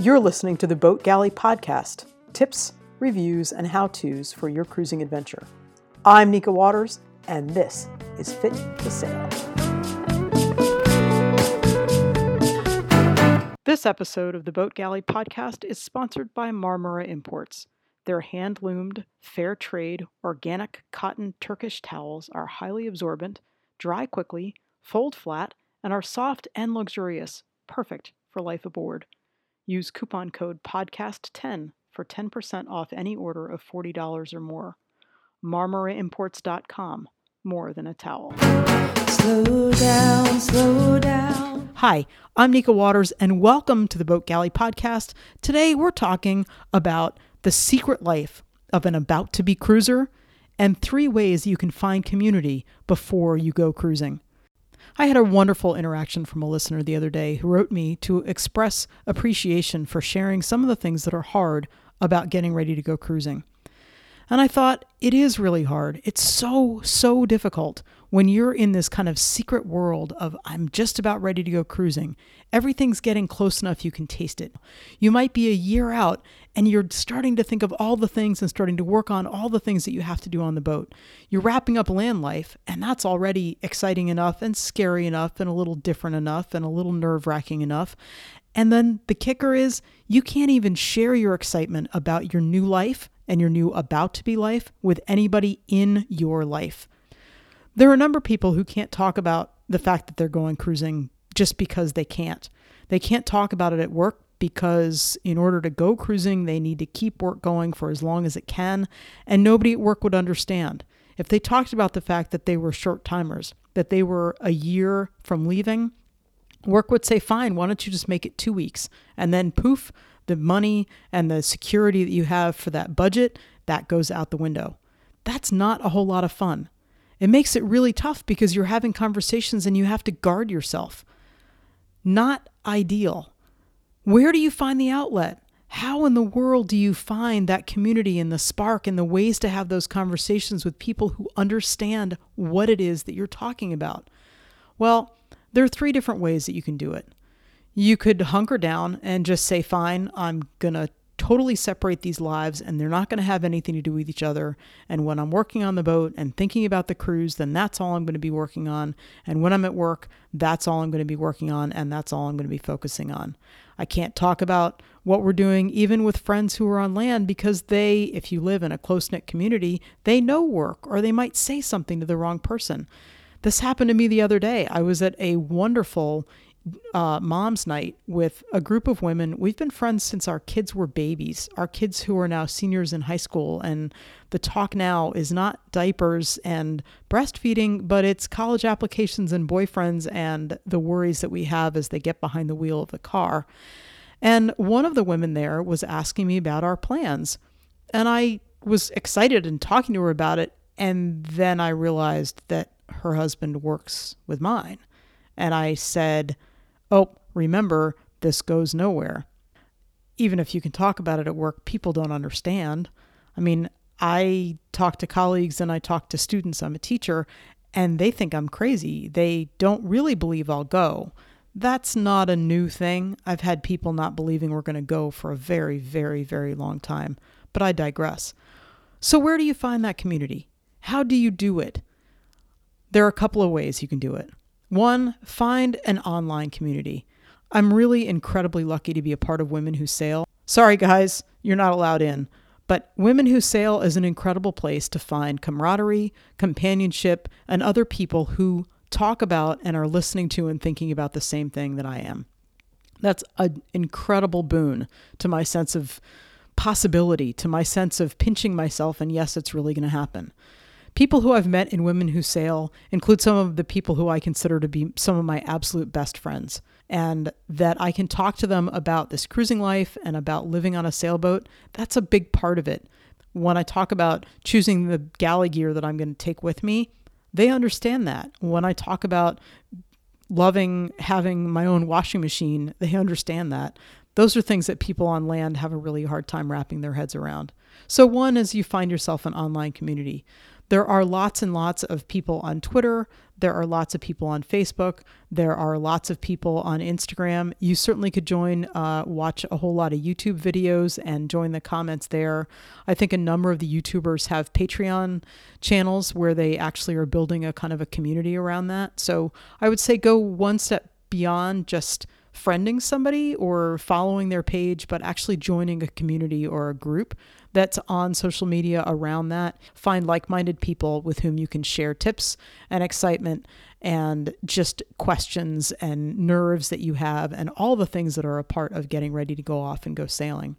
You're listening to the Boat Galley Podcast, tips, reviews, and how-tos for your cruising adventure. I'm Nika Waters, and this is Fit to Sail. This episode of the Boat Galley Podcast is sponsored by Marmara Imports. Their hand-loomed, fair trade, organic cotton Turkish towels are highly absorbent, dry quickly, fold flat, and are soft and luxurious, perfect for life aboard. Use coupon code PODCAST10 for 10% off any order of $40 or more. MarmaraImports.com. More than a towel. Slow down, slow down. Hi, I'm Nika Waters, and welcome to the Boat Galley Podcast. Today we're talking about the secret life of an about-to-be cruiser and 3 ways you can find community before you go cruising. I had a wonderful interaction from a listener the other day who wrote me to express appreciation for sharing some of the things that are hard about getting ready to go cruising. And I thought, it is really hard. It's so difficult when you're in this kind of secret world of, I'm just about ready to go cruising. Everything's getting close enough you can taste it. You might be a year out and you're starting to think of all the things and starting to work on all the things that you have to do on the boat. You're wrapping up land life, and that's already exciting enough and scary enough and a little different enough and a little nerve-wracking enough. And then the kicker is you can't even share your excitement about your new life and your new about-to-be life with anybody in your life. There are a number of people who can't talk about the fact that they're going cruising just because they can't. They can't talk about it at work because in order to go cruising, they need to keep work going for as long as it can, and nobody at work would understand. If they talked about the fact that they were short-timers, that they were a year from leaving, work would say, fine, why don't you just make it 2 weeks? And then poof, the money and the security that you have for that budget, that goes out the window. That's not a whole lot of fun. It makes it really tough because you're having conversations and you have to guard yourself. Not ideal. Where do you find the outlet? How in the world do you find that community and the spark and the ways to have those conversations with people who understand what it is that you're talking about? Well, there are 3 different ways that you can do it. You could hunker down and just say, fine, I'm going to totally separate these lives and they're not going to have anything to do with each other. And when I'm working on the boat and thinking about the cruise, then that's all I'm going to be working on. And when I'm at work, that's all I'm going to be working on. And that's all I'm going to be focusing on. I can't talk about what we're doing even with friends who are on land because they, if you live in a close-knit community, they know work or they might say something to the wrong person. This happened to me the other day. I was at a wonderful mom's night with a group of women. We've been friends since our kids were babies, our kids who are now seniors in high school. And the talk now is not diapers and breastfeeding, but it's college applications and boyfriends and the worries that we have as they get behind the wheel of the car. And one of the women there was asking me about our plans. And I was excited and talking to her about it. And then I realized that her husband works with mine. And I said, oh, remember, this goes nowhere. Even if you can talk about it at work, people don't understand. I mean, I talk to colleagues and I talk to students. I'm a teacher, and they think I'm crazy. They don't really believe I'll go. That's not a new thing. I've had people not believing we're going to go for a very, very, very long time. But I digress. So where do you find that community? How do you do it? There are a couple of ways you can do it. 1, find an online community. I'm really incredibly lucky to be a part of Women Who Sail. Sorry guys, you're not allowed in. But Women Who Sail is an incredible place to find camaraderie, companionship, and other people who talk about and are listening to and thinking about the same thing that I am. That's an incredible boon to my sense of possibility, to my sense of pinching myself, and yes, it's really going to happen. People who I've met in Women Who Sail include some of the people who I consider to be some of my absolute best friends, and that I can talk to them about this cruising life and about living on a sailboat. That's a big part of it. When I talk about choosing the galley gear that I'm going to take with me, they understand that. When I talk about loving having my own washing machine, they understand that. Those are things that people on land have a really hard time wrapping their heads around. So one is you find yourself an online community. There are lots and lots of people on Twitter. There are lots of people on Facebook. There are lots of people on Instagram. You certainly could watch a whole lot of YouTube videos and join the comments there. I think a number of the YouTubers have Patreon channels where they actually are building a kind of a community around that. So I would say go one step beyond just friending somebody or following their page, but actually joining a community or a group that's on social media around that. Find like-minded people with whom you can share tips and excitement and just questions and nerves that you have and all the things that are a part of getting ready to go off and go sailing.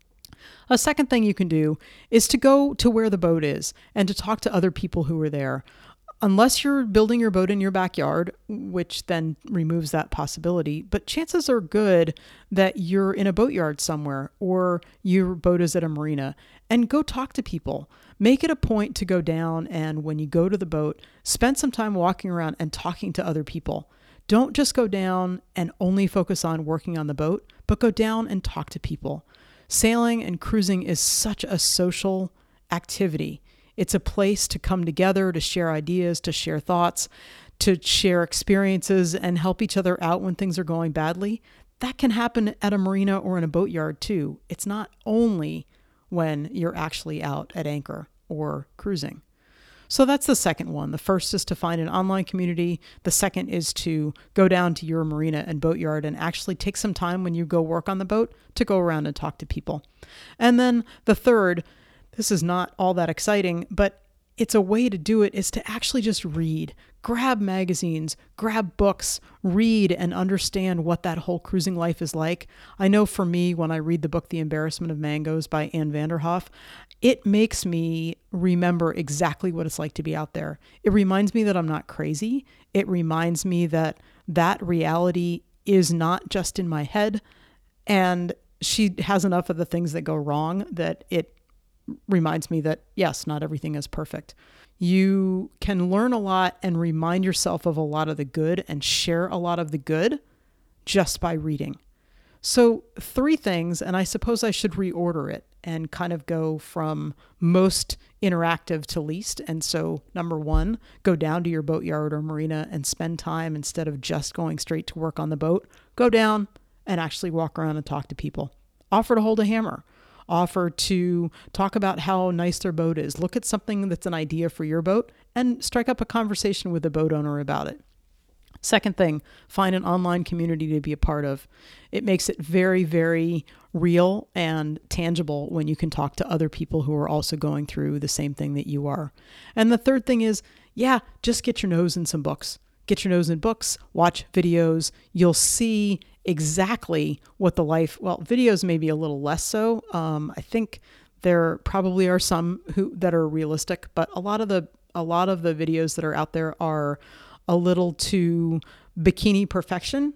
A second thing you can do is to go to where the boat is and to talk to other people who are there. Unless you're building your boat in your backyard, which then removes that possibility, but chances are good that you're in a boatyard somewhere or your boat is at a marina, and go talk to people. Make it a point to go down, and when you go to the boat, spend some time walking around and talking to other people. Don't just go down and only focus on working on the boat, but go down and talk to people. Sailing and cruising is such a social activity. It's a place to come together, to share ideas, to share thoughts, to share experiences and help each other out when things are going badly. That can happen at a marina or in a boatyard too. It's not only when you're actually out at anchor or cruising. So that's the second one. The first is to find an online community. The second is to go down to your marina and boatyard and actually take some time when you go work on the boat to go around and talk to people. And then the third, this is not all that exciting, but it's a way to do it, is to actually just read. Grab magazines, grab books, read and understand what that whole cruising life is like. I know for me, when I read the book, The Embarrassment of Mangoes by Anne Vanderhoff, it makes me remember exactly what it's like to be out there. It reminds me that I'm not crazy. It reminds me that that reality is not just in my head. And she has enough of the things that go wrong that it reminds me that, yes, not everything is perfect. You can learn a lot and remind yourself of a lot of the good and share a lot of the good just by reading. So 3 things, and I suppose I should reorder it and kind of go from most interactive to least. And so number 1, go down to your boatyard or marina and spend time, instead of just going straight to work on the boat, go down and actually walk around and talk to people. Offer to hold a hammer. Offer to talk about how nice their boat is. Look at something that's an idea for your boat and strike up a conversation with the boat owner about it. Second thing, find an online community to be a part of. It makes it very, very real and tangible when you can talk to other people who are also going through the same thing that you are. And the third thing is, just get your nose in some books. Get your nose in books, watch videos. You'll see exactly what the life, videos maybe a little less so. I think there probably are some that are realistic, but a lot of the videos that are out there are a little too bikini perfection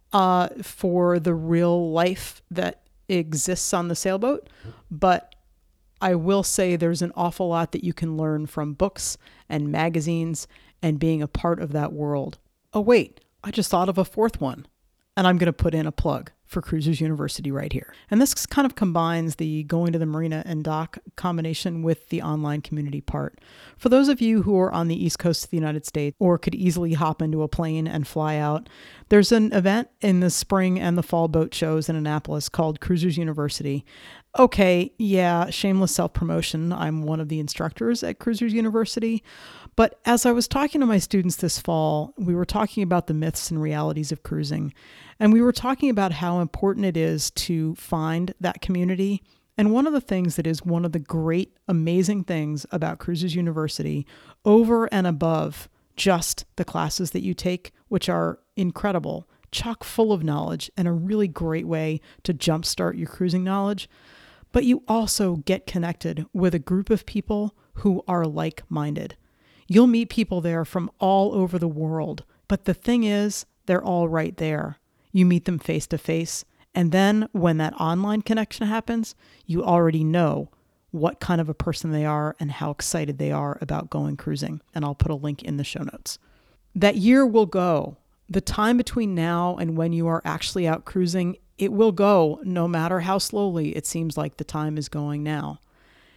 for the real life that exists on the sailboat. But I will say there's an awful lot that you can learn from books and magazines and being a part of that world. Oh, wait, I just thought of a fourth one. And I'm going to put in a plug for Cruisers University right here. And this kind of combines the going to the marina and dock combination with the online community part. For those of you who are on the East Coast of the United States or could easily hop into a plane and fly out, there's an event in the spring and the fall boat shows in Annapolis called Cruisers University. Okay, yeah, shameless self-promotion. I'm one of the instructors at Cruisers University. But as I was talking to my students this fall, we were talking about the myths and realities of cruising. And we were talking about how important it is to find that community. And one of the things that is one of the great, amazing things about Cruisers University, over and above just the classes that you take, which are incredible, chock full of knowledge and a really great way to jumpstart your cruising knowledge, but you also get connected with a group of people who are like-minded. You'll meet people there from all over the world, but the thing is, they're all right there. You meet them face to face, and then when that online connection happens, you already know what kind of a person they are and how excited they are about going cruising. And I'll put a link in the show notes. That year will go. The time between now and when you are actually out cruising, it will go no matter how slowly it seems like the time is going now.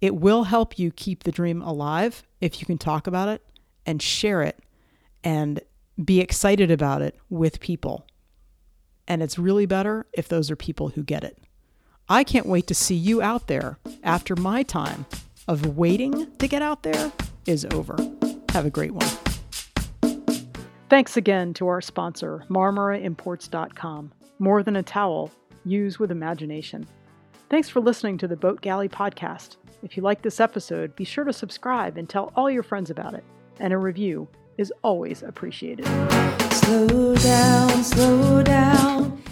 It will help you keep the dream alive if you can talk about it and share it and be excited about it with people. And it's really better if those are people who get it. I can't wait to see you out there after my time of waiting to get out there is over. Have a great one. Thanks again to our sponsor, MarmaraImports.com. More than a towel, use with imagination. Thanks for listening to the Boat Galley podcast. If you like this episode, be sure to subscribe and tell all your friends about it. And a review is always appreciated. Slow down, slow down.